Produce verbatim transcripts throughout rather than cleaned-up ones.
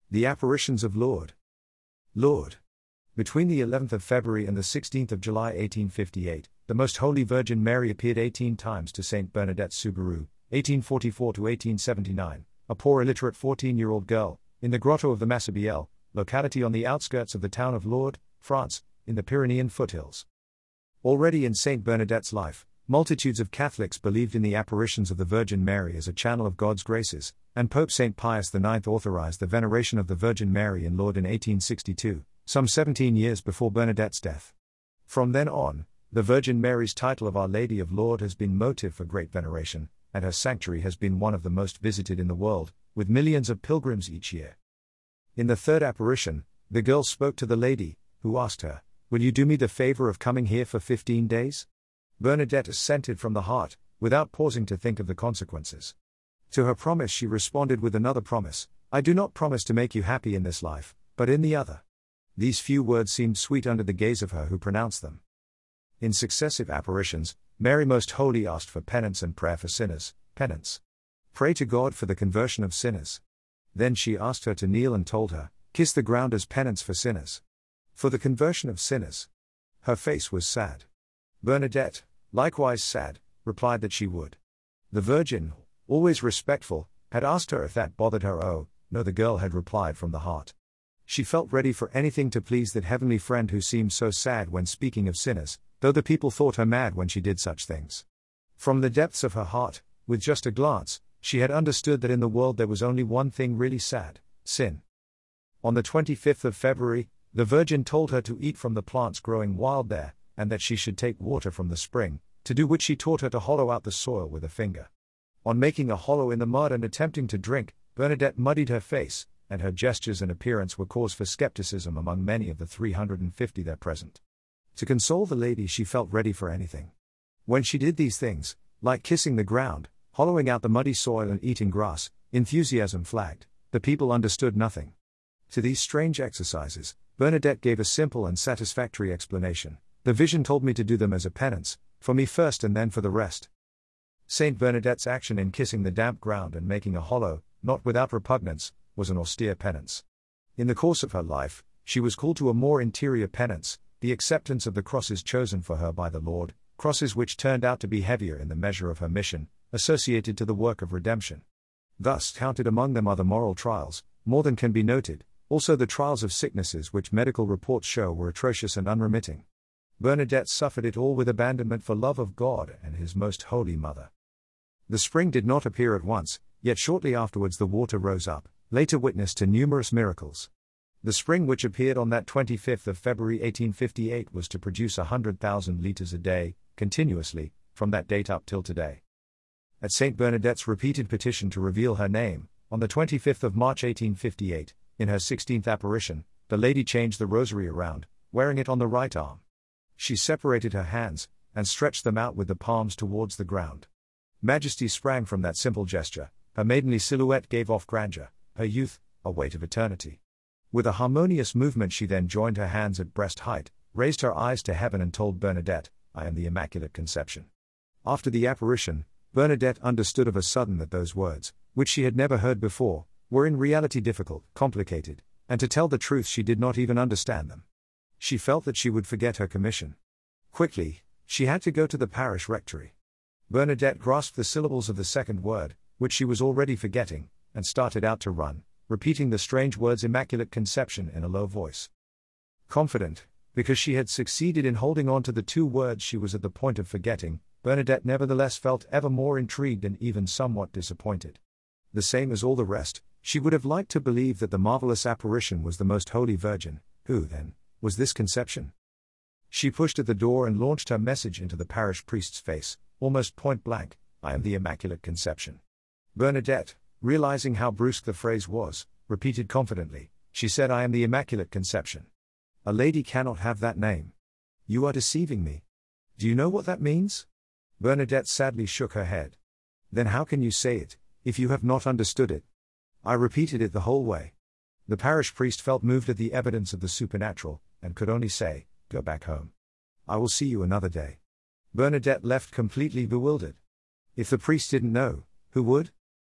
The apparitions of Lourdes. Lourdes. Between the eleventh of February and the sixteenth of July eighteen fifty-eight, the Most Holy Virgin Mary appeared eighteen times to Saint Bernadette Soubirous, eighteen forty-four to eighteen seventy-nine, a poor illiterate fourteen-year-old girl, in the grotto of the Massabielle, locality on the outskirts of the town of Lourdes, France, in the Pyrenean foothills. Already in Saint Bernadette's life, multitudes of Catholics believed in the apparitions of the Virgin Mary as a channel of God's graces, and Pope Saint Pius the ninth authorized the veneration of the Virgin Mary in Lourdes in eighteen sixty-two, some seventeen years before Bernadette's death. From then on, the Virgin Mary's title of Our Lady of Lourdes has been motive for great veneration, and her sanctuary has been one of the most visited in the world, with millions of pilgrims each year. In the third apparition, the girl spoke to the lady, who asked her, "Will you do me the favor of coming here for fifteen days?" Bernadette assented from the heart, without pausing to think of the consequences. To her promise she responded with another promise, "I do not promise to make you happy in this life, but in the other." These few words seemed sweet under the gaze of her who pronounced them. In successive apparitions, Mary Most Holy asked for penance and prayer for sinners. Penance. Pray to God for the conversion of sinners. Then she asked her to kneel and told her, "Kiss the ground as penance for sinners. For the conversion of sinners." Her face was sad. Bernadette, likewise sad, replied that she would. The Virgin, always respectful, had asked her if that bothered her. "Oh, no," the girl had replied from the heart. She felt ready for anything to please that heavenly friend who seemed so sad when speaking of sinners, though the people thought her mad when she did such things. From the depths of her heart, with just a glance, she had understood that in the world there was only one thing really sad: sin. On the twenty-fifth of February, the Virgin told her to eat from the plants growing wild there, and that she should take water from the spring, to do which she taught her to hollow out the soil with a finger. On making a hollow in the mud and attempting to drink, Bernadette muddied her face, and her gestures and appearance were cause for skepticism among many of the three hundred fifty there present. To console the lady she felt ready for anything. When she did these things, like kissing the ground, hollowing out the muddy soil and eating grass, enthusiasm flagged, the people understood nothing. To these strange exercises, Bernadette gave a simple and satisfactory explanation: "The vision told me to do them as a penance, for me first and then for the rest." Saint Bernadette's action in kissing the damp ground and making a hollow, not without repugnance, was an austere penance. In the course of her life, she was called to a more interior penance, the acceptance of the crosses chosen for her by the Lord, crosses which turned out to be heavier in the measure of her mission, associated to the work of redemption. Thus counted among them are the moral trials, more than can be noted, also the trials of sicknesses which medical reports show were atrocious and unremitting. Bernadette suffered it all with abandonment for love of God and His Most Holy Mother. The spring did not appear at once, yet shortly afterwards the water rose up, later witness to numerous miracles. The spring which appeared on that twenty-fifth of February eighteen fifty-eight was to produce a hundred thousand litres a day, continuously, from that date up till today. At Saint Bernadette's repeated petition to reveal her name, on the twenty-fifth of March eighteen fifty-eight, in her sixteenth apparition, the lady changed the rosary around, wearing it on the right arm. She separated her hands, and stretched them out with the palms towards the ground. Majesty sprang from that simple gesture, her maidenly silhouette gave off grandeur, her youth, a weight of eternity. With a harmonious movement she then joined her hands at breast height, raised her eyes to heaven and told Bernadette, "I am the Immaculate Conception." After the apparition, Bernadette understood of a sudden that those words, which she had never heard before, were in reality difficult, complicated, and to tell the truth she did not even understand them. She felt that she would forget her commission. Quickly, she had to go to the parish rectory. Bernadette grasped the syllables of the second word, which she was already forgetting, and started out to run, repeating the strange words Immaculate Conception in a low voice. Confident, because she had succeeded in holding on to the two words she was at the point of forgetting, Bernadette nevertheless felt ever more intrigued and even somewhat disappointed. The same as all the rest, she would have liked to believe that the marvelous apparition was the Most Holy Virgin. Who, then, was this conception? She pushed at the door and launched her message into the parish priest's face, almost point blank: "I am the Immaculate Conception." Bernadette, realizing how brusque the phrase was, repeated confidently, she said, "I am the Immaculate Conception. A lady cannot have that name. You are deceiving me. Do you know what that means?" Bernadette sadly shook her head. "Then how can you say it, if you have not understood it?" I repeated it the whole way. The parish priest felt moved at the evidence of the supernatural, and could only say, "Go back home. I will see you another day." Bernadette left completely bewildered. If the priest didn't know, who would?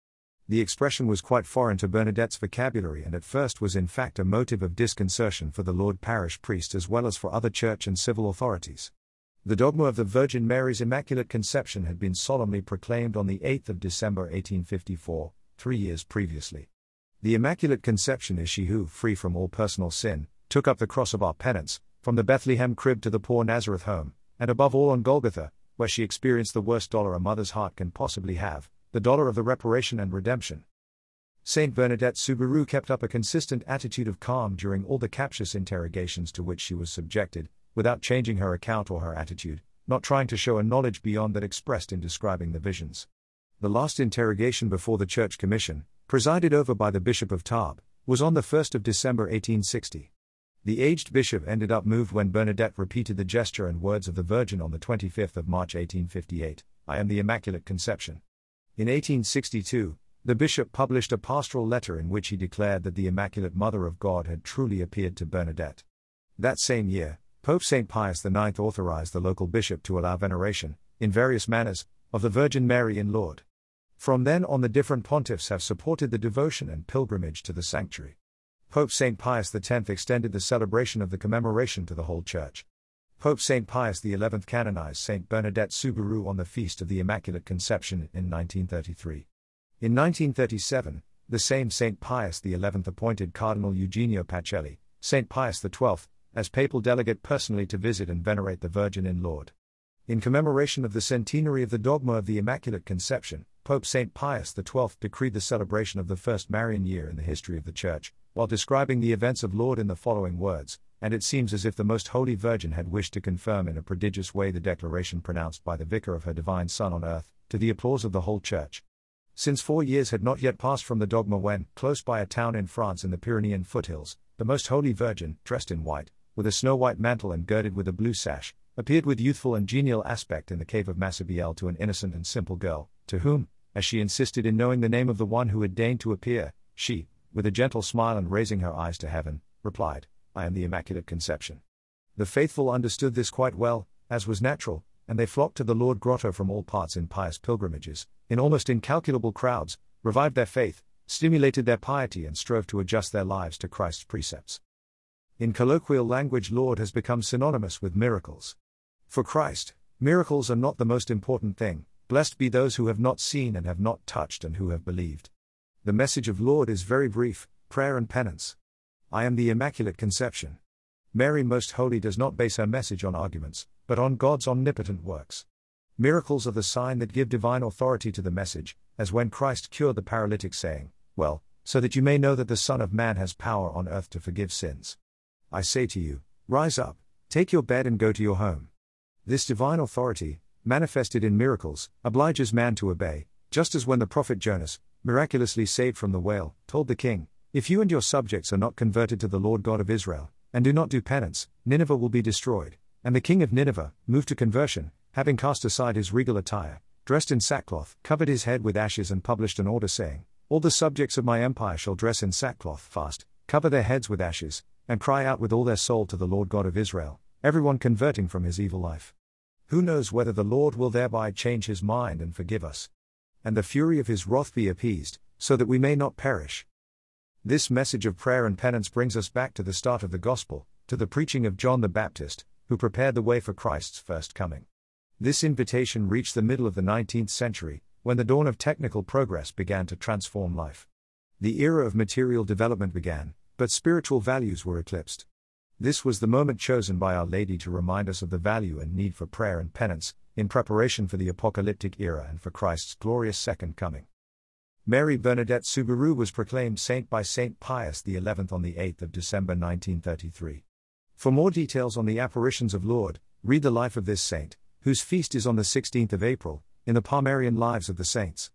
The expression was quite foreign to Bernadette's vocabulary and at first was in fact a motive of disconcertion for the Lord parish priest as well as for other church and civil authorities. The dogma of the Virgin Mary's Immaculate Conception had been solemnly proclaimed on the eighth of December eighteen fifty-four, three years previously. The Immaculate Conception is she who, free from all personal sin, took up the cross of our penance, from the Bethlehem crib to the poor Nazareth home, and above all on Golgotha, where she experienced the worst dolor a mother's heart can possibly have, the dolor of the reparation and redemption. Saint Bernadette Soubirous kept up a consistent attitude of calm during all the captious interrogations to which she was subjected, without changing her account or her attitude, not trying to show a knowledge beyond that expressed in describing the visions. The last interrogation before the Church Commission, presided over by the Bishop of Tarbes, was on the first of December eighteen sixty. The aged bishop ended up moved when Bernadette repeated the gesture and words of the Virgin on the twenty-fifth of March eighteen fifty-eight, "I am the Immaculate Conception." In eighteen sixty-two, the bishop published a pastoral letter in which he declared that the Immaculate Mother of God had truly appeared to Bernadette. That same year, Pope Saint Pius the ninth authorized the local bishop to allow veneration, in various manners, of the Virgin Mary in Lourdes. From then on the different pontiffs have supported the devotion and pilgrimage to the sanctuary. Pope Saint Pius the tenth extended the celebration of the commemoration to the whole Church. Pope Saint Pius the eleventh canonized Saint Bernadette Soubirous on the Feast of the Immaculate Conception in nineteen thirty-three. In nineteen thirty-seven, the same Saint Pius the eleventh appointed Cardinal Eugenio Pacelli, Saint Pius the twelfth, as papal delegate personally to visit and venerate the Virgin in Lourdes. In commemoration of the centenary of the dogma of the Immaculate Conception, Pope Saint Pius the twelfth decreed the celebration of the first Marian year in the history of the Church, while describing the events of Lourdes in the following words: "And it seems as if the Most Holy Virgin had wished to confirm in a prodigious way the declaration pronounced by the Vicar of her Divine Son on earth, to the applause of the whole Church." Since four years had not yet passed from the dogma when, close by a town in France in the Pyrenean foothills, the Most Holy Virgin, dressed in white, with a snow-white mantle and girded with a blue sash, appeared with youthful and genial aspect in the cave of Massabielle to an innocent and simple girl, to whom, as she insisted in knowing the name of the one who had deigned to appear, she, with a gentle smile and raising her eyes to heaven, replied, "I am the Immaculate Conception." The faithful understood this quite well, as was natural, and they flocked to the Lourdes grotto from all parts in pious pilgrimages, in almost incalculable crowds, revived their faith, stimulated their piety and strove to adjust their lives to Christ's precepts. In colloquial language, Lourdes has become synonymous with miracles. For Christ, miracles are not the most important thing. Blessed be those who have not seen and have not touched and who have believed. The message of Lourdes is very brief: prayer and penance. I am the Immaculate Conception. Mary Most Holy does not base her message on arguments, but on God's omnipotent works. Miracles are the sign that give divine authority to the message, as when Christ cured the paralytic, saying, "Well, so that you may know that the Son of Man has power on earth to forgive sins. I say to you, rise up, take your bed and go to your home." This divine authority, manifested in miracles, obliges man to obey, just as when the prophet Jonas, miraculously saved from the whale, told the king, "If you and your subjects are not converted to the Lord God of Israel, and do not do penance, Nineveh will be destroyed." And the king of Nineveh, moved to conversion, having cast aside his regal attire, dressed in sackcloth, covered his head with ashes and published an order saying, "All the subjects of my empire shall dress in sackcloth, fast, cover their heads with ashes, and cry out with all their soul to the Lord God of Israel, everyone converting from his evil life. Who knows whether the Lord will thereby change his mind and forgive us, and the fury of his wrath be appeased, so that we may not perish." This message of prayer and penance brings us back to the start of the Gospel, to the preaching of John the Baptist, who prepared the way for Christ's first coming. This invitation reached the middle of the nineteenth century, when the dawn of technical progress began to transform life. The era of material development began, but spiritual values were eclipsed. This was the moment chosen by Our Lady to remind us of the value and need for prayer and penance, in preparation for the apocalyptic era and for Christ's glorious second coming. Mary Bernadette Soubirous was proclaimed saint by Saint Pius the eleventh on the eighth of December nineteen thirty-three. For more details on the apparitions of Lourdes, read the life of this saint, whose feast is on the sixteenth of April, in the Palmarian Lives of the Saints.